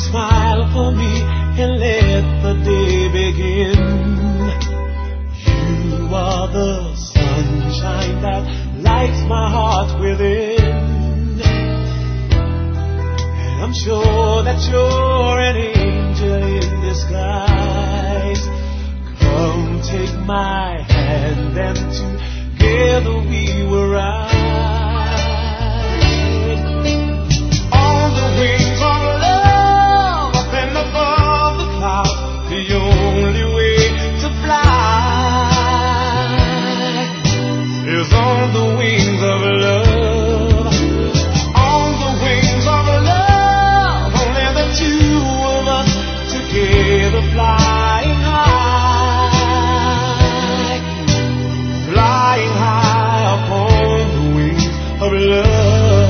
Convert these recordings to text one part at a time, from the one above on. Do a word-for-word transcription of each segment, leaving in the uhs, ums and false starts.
smile for me and let the day begin. You are the sunshine that lights my heart within. And I'm sure that you're an angel in disguise. Come take my hand and together we will ride. On the wings of love, up and above the clouds, the only way to fly is on the wings of love. On the wings of love, only the two of us together flying high, flying high upon the wings of love.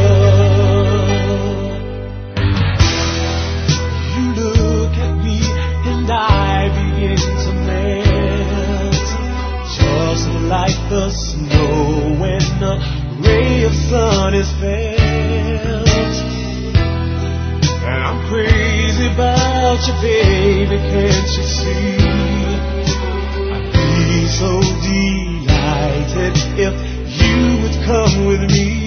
You look at me and I begin to melt, just like the snow when a ray of sun is felt. And I'm crazy about you, baby, can't you see? I'd be so delighted if you would come with me.